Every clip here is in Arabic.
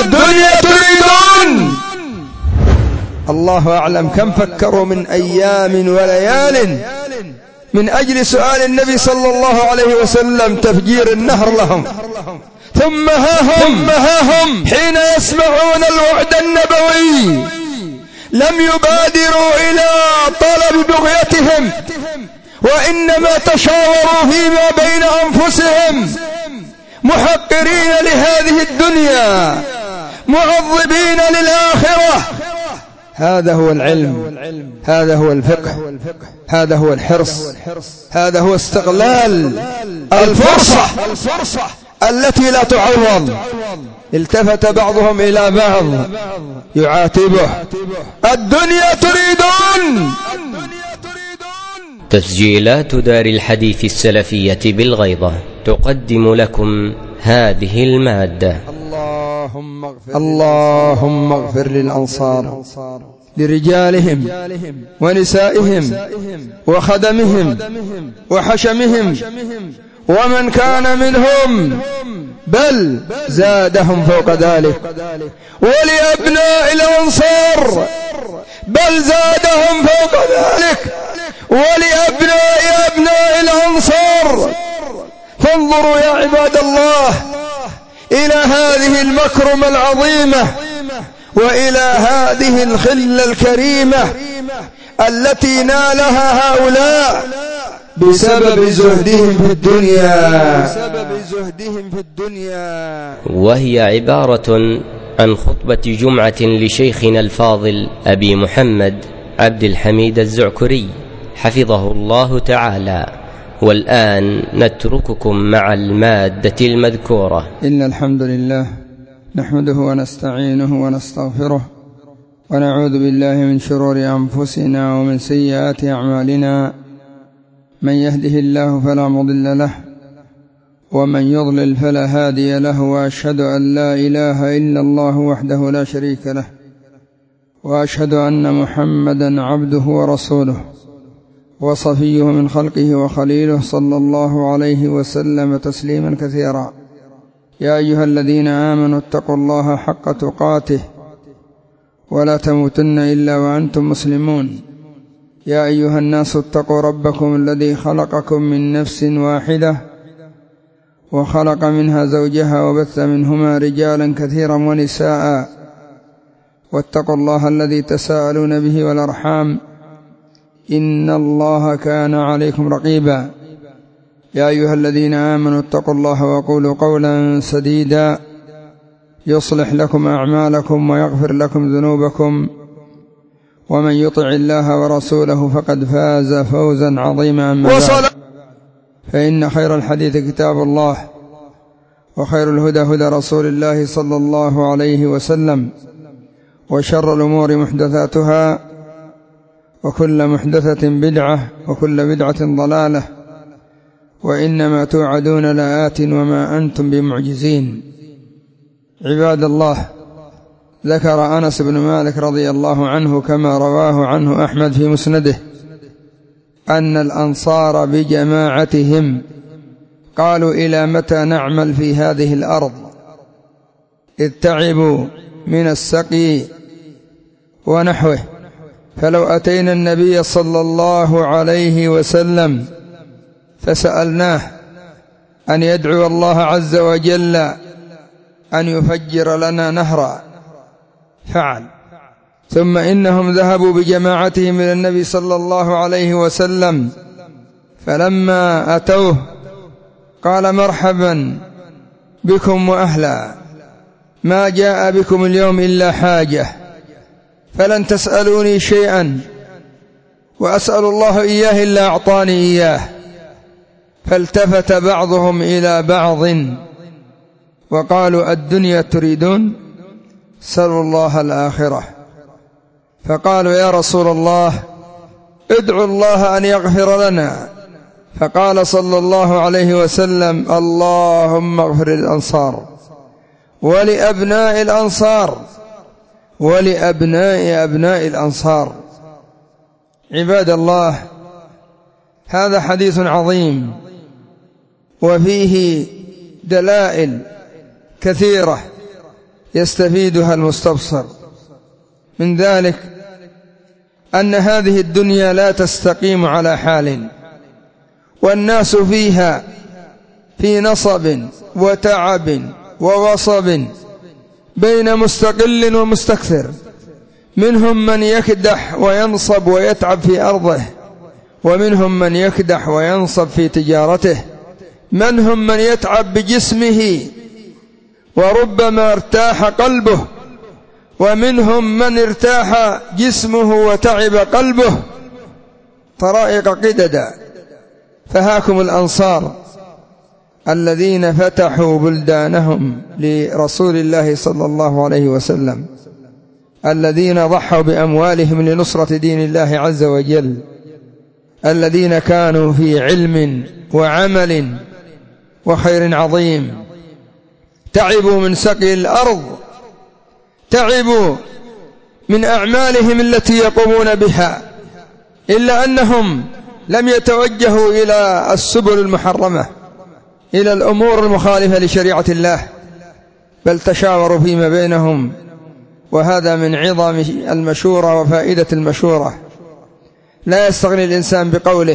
الدنيا تريدون. الله أعلم كم فكروا من أيام وليال من أجل سؤال النبي صلى الله عليه وسلم تفجير النهر لهم، ثم ها هم حين يسمعون الوعد النبوي لم يبادروا إلى طلب بغيتهم، وإنما تشاوروا فيما بين أنفسهم محقرين لهذه الدنيا معظمين للآخرة. هذا هو العلم، هذا هو الفقه، هذا هو الحرص، هذا هو استغلال الفرصة التي لا تعوض. التفت بعضهم إلى بعض يعاتبه: الدنيا تريدون. تسجيلات دار الحديث السلفية بالغيضة تقدم لكم هذه المادة. اللهم اغفر للأنصار، لرجالهم ونسائهم وخدمهم وحشمهم ومن كان منهم، بل زادهم فوق ذلك، ولأبناء الأنصار، بل زادهم فوق ذلك، ولأبناء الأنصار. فانظروا يا عباد الله إلى هذه المكرمة العظيمة وإلى هذه الخلة الكريمة التي نالها هؤلاء بسبب زهدهم في الدنيا، وهي عبارة عن خطبة جمعة لشيخنا الفاضل أبي محمد عبد الحميد الزعكري حفظه الله تعالى. والآن نترككم مع المادة المذكورة. إن الحمد لله نحمده ونستعينه ونستغفره، ونعوذ بالله من شرور أنفسنا ومن سيئات أعمالنا. من يهده الله فلا مضل له، ومن يضلل فلا هادي له، وأشهد أن لا إله إلا الله وحده لا شريك له، وأشهد أن محمدا عبده ورسوله وصفيه من خلقه وخليله، صلى الله عليه وسلم تسليما كثيرا. يا أيها الذين آمنوا اتقوا الله حق تقاته ولا تموتن إلا وأنتم مسلمون. يا أيها الناس اتقوا ربكم الذي خلقكم من نفس واحدة وخلق منها زوجها وبث منهما رجالا كثيرا ونساء، واتقوا الله الذي تساءلون به والأرحام، إن الله كان عليكم رقيبا. يا أيها الذين آمنوا اتقوا الله وقولوا قولا سديدا يصلح لكم أعمالكم ويغفر لكم ذنوبكم، ومن يطع الله ورسوله فقد فاز فوزا عظيما. أما بعد، فإن خير الحديث كتاب الله، وخير الهدى هدى رسول الله صلى الله عليه وسلم، وشر الأمور محدثاتها، وكل محدثة بدعة، وكل بدعة ضلالة، وإنما توعدون لآت وما أنتم بمعجزين. عباد الله، ذكر أنس بن مالك رضي الله عنه كما رواه عنه أحمد في مسنده أن الأنصار بجماعتهم قالوا: إلى متى نعمل في هذه الأرض؟ إذ تعبوا من السقي ونحوه، فلو أتينا النبي صلى الله عليه وسلم فسألناه أن يدعو الله عز وجل أن يفجر لنا نهرا فعل. ثم إنهم ذهبوا بجماعتهم إلى النبي صلى الله عليه وسلم، فلما أتوه قال: مرحبا بكم وأهلا، ما جاء بكم اليوم إلا حاجة، فلن تسألوني شيئا وأسأل الله إياه إلا أعطاني إياه. فالتفت بعضهم إلى بعض وقالوا: الدنيا تريدون؟ سلوا الله الآخرة. فقالوا: يا رسول الله ادعوا الله أن يغفر لنا. فقال صلى الله عليه وسلم: اللهم اغفر للأنصار ولأبناء الأنصار ولأبناء أبناء الأنصار. عباد الله، هذا حديث عظيم وفيه دلائل كثيرة يستفيدها المستبصر. من ذلك أن هذه الدنيا لا تستقيم على حال، والناس فيها في نصب وتعب ووصب بين مستقل ومستكثر، منهم من يكدح وينصب ويتعب في أرضه، ومنهم من يكدح وينصب في تجارته، منهم من يتعب بجسمه وربما ارتاح قلبه، ومنهم من ارتاح جسمه وتعب قلبه، طرائق قددا. فهاكم الأنصار الذين فتحوا بلدانهم لرسول الله صلى الله عليه وسلم، الذين ضحوا بأموالهم لنصرة دين الله عز وجل، الذين كانوا في علم وعمل وخير عظيم، تعبوا من سقي الأرض، تعبوا من أعمالهم التي يقومون بها، إلا أنهم لم يتوجهوا إلى السبل المحرمة، إلى الأمور المخالفة لشريعة الله، بل تشاوروا فيما بينهم. وهذا من عظم المشورة وفائدة المشورة. لا يستغني الإنسان بقوله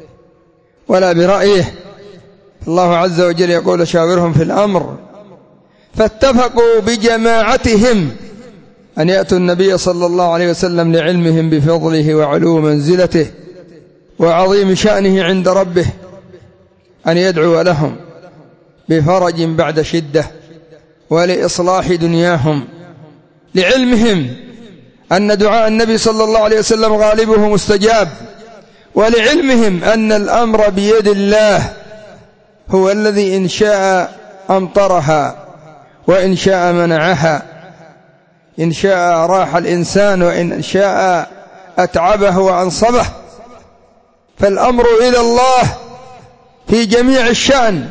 ولا برأيه. الله عز وجل يقول شاورهم في الأمر، فاتفقوا بجماعتهم أن يأتوا النبي صلى الله عليه وسلم لعلمهم بفضله وعلو منزلته وعظيم شأنه عند ربه، أن يدعو لهم بفرج بعد شدة ولإصلاح دنياهم، لعلمهم أن دعاء النبي صلى الله عليه وسلم غالبه مستجاب، ولعلمهم أن الأمر بيد الله، هو الذي إن شاء أمطرها وإن شاء منعها، إن شاء راح الإنسان وإن شاء أتعبه وأنصبه. فالأمر إلى الله في جميع الشأن،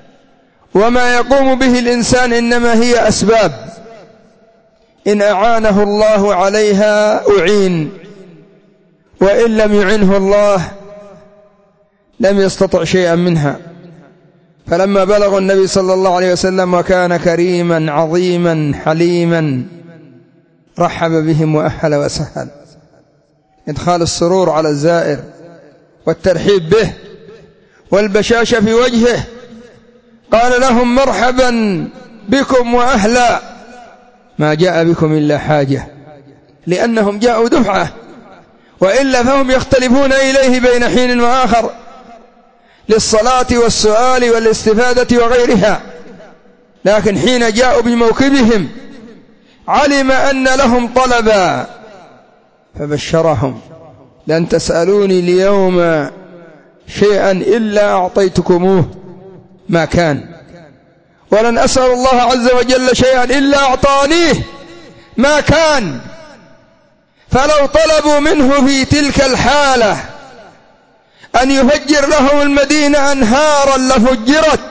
وما يقوم به الإنسان إنما هي أسباب، إن أعانه الله عليها أعين، وإن لم يعنه الله لم يستطع شيئا منها. فلما بلغ النبي صلى الله عليه وسلم وكان كريما عظيما حليما، رحب بهم وأهل وسهل، إدخال السرور على الزائر والترحيب به والبشاشة في وجهه. قال لهم مرحبا بكم وأهلا، ما جاء بكم إلا حاجة، لأنهم جاءوا دفعة، وإلا فهم يختلفون إليه بين حين وآخر للصلاة والسؤال والاستفادة وغيرها، لكن حين جاءوا بموكبهم علم أن لهم طلبا فبشرهم: لن تسألوني اليوم شيئا إلا أعطيتكموه ما كان، ولن أسأل الله عز وجل شيئا إلا أعطانيه ما كان. فلو طلبوا منه في تلك الحالة أن يفجر لهم المدينة أنهارا لفجرت،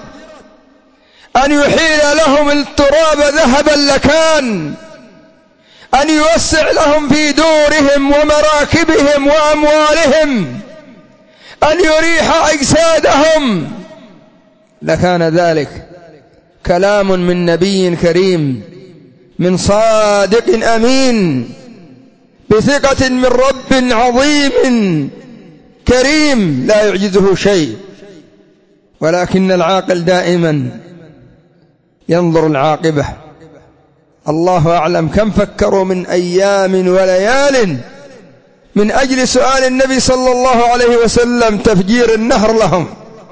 أن يحيل لهم التراب ذهبا لكان، أن يوسع لهم في دورهم ومراكبهم وأموالهم، أن يريح أجسادهم لكان ذلك. كلام من نبي كريم، من صادق أمين، بثقة من رب عظيم كريم لا يعجزه شيء. ولكن العاقل دائما ينظر العاقبة. الله أعلم كم فكروا من أيام وليال من أجل سؤال النبي صلى الله عليه وسلم تفجير النهر لهم،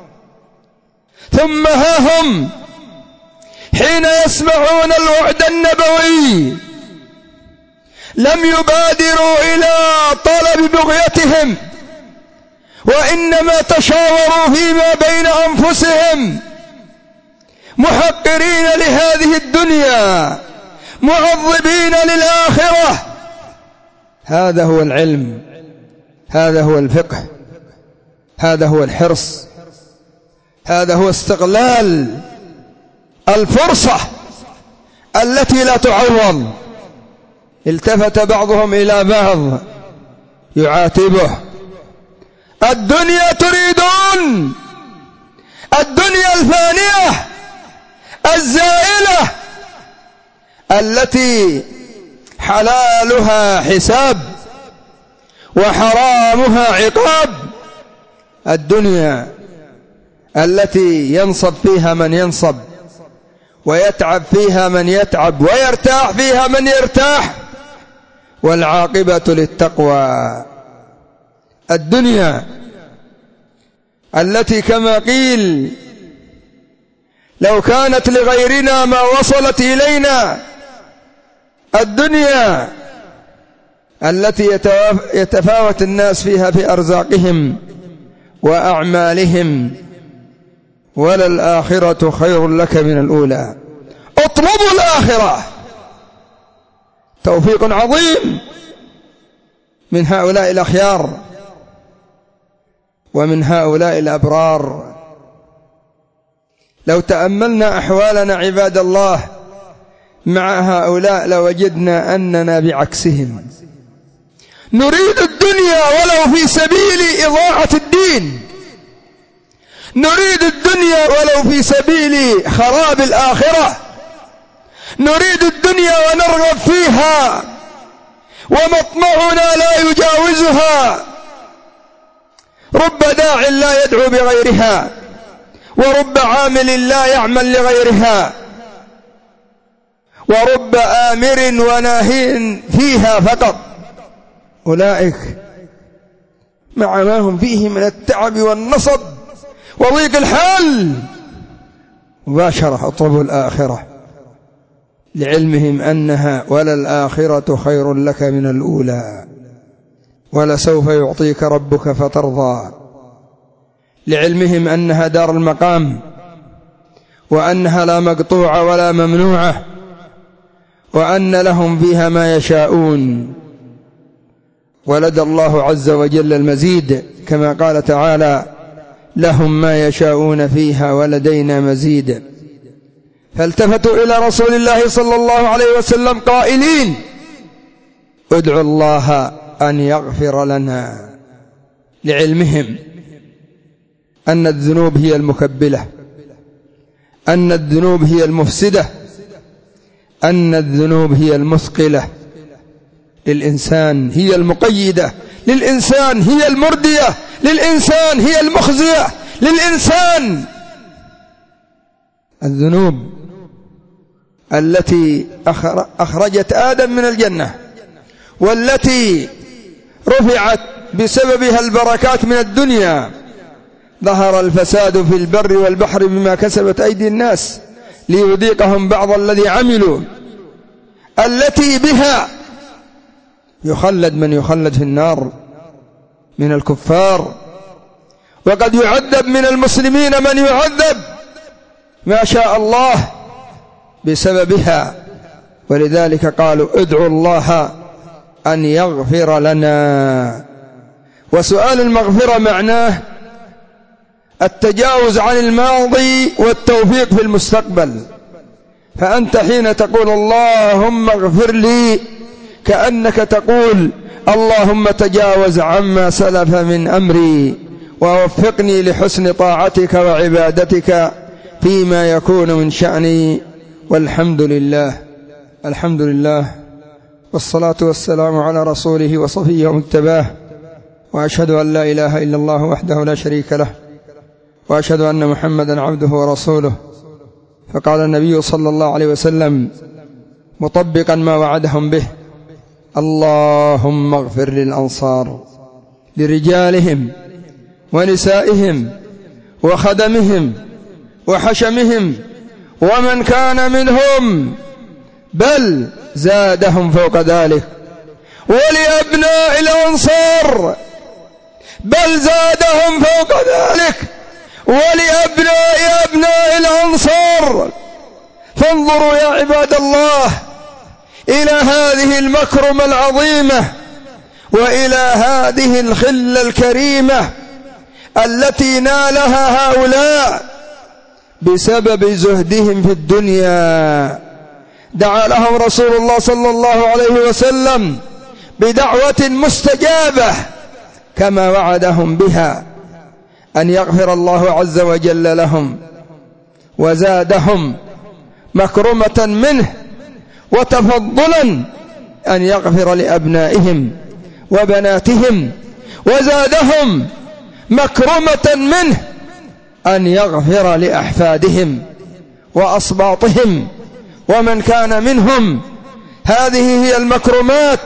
ثم ها هم حين يسمعون الوعد النبوي لم يبادروا إلى طلب بغيتهم، وإنما تشاوروا فيما بين أنفسهم، محقرين لهذه الدنيا معظمين للآخرة. هذا هو العلم، هذا هو الفقه، هذا هو الحرص، هذا هو استغلال الفرصة التي لا تعوض. التفت بعضهم إلى بعض يعاتبه: الدنيا تريدون، الدنيا الفانية الزائلة التي حلالها حساب وحرامها عقاب، الدنيا التي ينصب فيها من ينصب ويتعب فيها من يتعب ويرتاح فيها من يرتاح، والعاقبة للتقوى. الدنيا التي كما قيل لو كانت لغيرنا ما وصلت إلينا، الدنيا التي يتفاوت الناس فيها في أرزاقهم وأعمالهم، وللآخرة خير لك من الأولى. اطلبوا الآخرة. توفيق عظيم من هؤلاء الأخيار ومن هؤلاء الأبرار. لو تأملنا أحوالنا عباد الله مع هؤلاء لوجدنا أننا بعكسهم. نريد الدنيا ولو في سبيل إضاعة الدين، نريد الدنيا ولو في سبيل خراب الآخرة، نريد الدنيا ونرغب فيها ومطمعنا لا يجاوزها. رب داع لا يدعو بغيرها، ورب عامل لا يعمل لغيرها، ورب آمر وناهٍ فيها فقط. أولئك مع ما هم فيه من التعب والنصب وضيق الحال مباشرة اطلبوا الآخرة، لعلمهم أنها وللآخرة خير لك من الأولى، ولسوف يعطيك ربك فترضى، لعلمهم أنها دار المقام، وأنها لا مقطوعة ولا ممنوعة، وأن لهم فيها ما يشاءون، ولدى الله عز وجل المزيد، كما قال تعالى لهم ما يشاءون فيها ولدينا مزيد. فالتفتوا إلى رسول الله صلى الله عليه وسلم قائلين ادعوا الله أن يغفر لنا، لعلمهم أن الذنوب هي المكبلة، أن الذنوب هي المفسدة، أن الذنوب هي المثقلة للإنسان، هي المقيدة للإنسان، هي المردية للإنسان، هي المخزية للإنسان. الذنوب التي أخرجت آدم من الجنة، والتي رفعت بسببها البركات من الدنيا. ظهر الفساد في البر والبحر بما كسبت أيدي الناس ليذيقهم بعض الذي عملوا، التي بها يخلد من يخلد في النار من الكفار، وقد يعذب من المسلمين من يعذب ما شاء الله بسببها. ولذلك قالوا ادعوا الله أن يغفر لنا. وسؤال المغفرة معناه التجاوز عن الماضي والتوفيق في المستقبل. فأنت حين تقول اللهم اغفر لي كأنك تقول اللهم تجاوز عما سلف من أمري ووفقني لحسن طاعتك وعبادتك فيما يكون من شأني. والحمد لله. الحمد لله والصلاة والسلام على رسوله وصفيه ومجتباه، وأشهد أن لا إله إلا الله وحده لا شريك له، وأشهد أن محمدا عبده ورسوله. فقال النبي صلى الله عليه وسلم مطبقا ما وعدهم به اللهم اغفر للأنصار، لرجالهم ونسائهم وخدمهم وحشمهم ومن كان منهم، بل زادهم فوق ذلك، ولأبناء الأنصار، بل زادهم فوق ذلك، ولأبناء الأنصار. فانظروا يا عباد الله إلى هذه المكرمة العظيمة وإلى هذه الخلة الكريمة التي نالها هؤلاء بسبب زهدهم في الدنيا. دعا لهم رسول الله صلى الله عليه وسلم بدعوة مستجابة كما وعدهم بها، أن يغفر الله عز وجل لهم، وزادهم مكرمة منه وتفضلا أن يغفر لأبنائهم وبناتهم، وزادهم مكرمة منه أن يغفر لأحفادهم وأصباطهم ومن كان منهم. هذه هي المكرمات،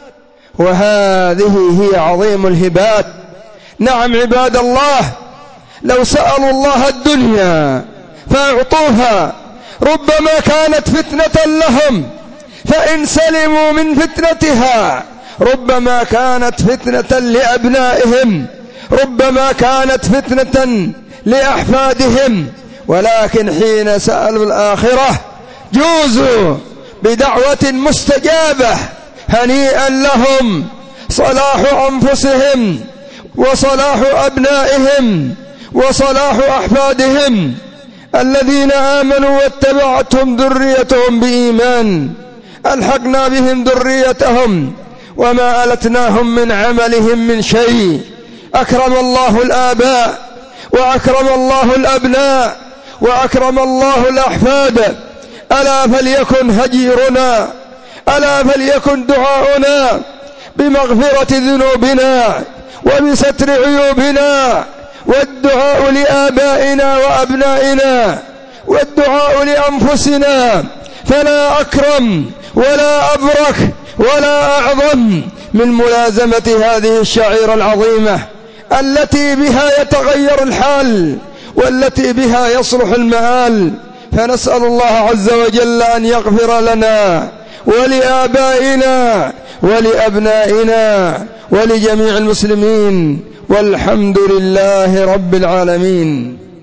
وهذه هي عظيم الهبات. نعم عباد الله، لو سألوا الله الدنيا فأعطوها ربما كانت فتنة لهم، فإن سلموا من فتنتها ربما كانت فتنة لأبنائهم، ربما كانت فتنة لأحفادهم. ولكن حين سألوا الآخرة جوزوا بدعوة مستجابة. هنيئا لهم صلاح أنفسهم وصلاح أبنائهم وصلاح أحفادهم الذين آمنوا واتبعتهم ذريتهم بإيمان، ألحقنا بهم ذريتهم وما ألتناهم من عملهم من شيء. أكرم الله الآباء وأكرم الله الأبناء وأكرم الله الأحفاد. ألا فليكن هجيرنا، ألا فليكن دعاؤنا بمغفرة ذنوبنا وبستر عيوبنا، والدعاء لآبائنا وأبنائنا، والدعاء لأنفسنا. فلا أكرم ولا أبرك ولا أعظم من ملازمة هذه الشعيرة العظيمة التي بها يتغير الحال والتي بها يصلح المآل. فنسأل الله عز وجل أن يغفر لنا ولآبائنا ولأبنائنا ولجميع المسلمين، والحمد لله رب العالمين.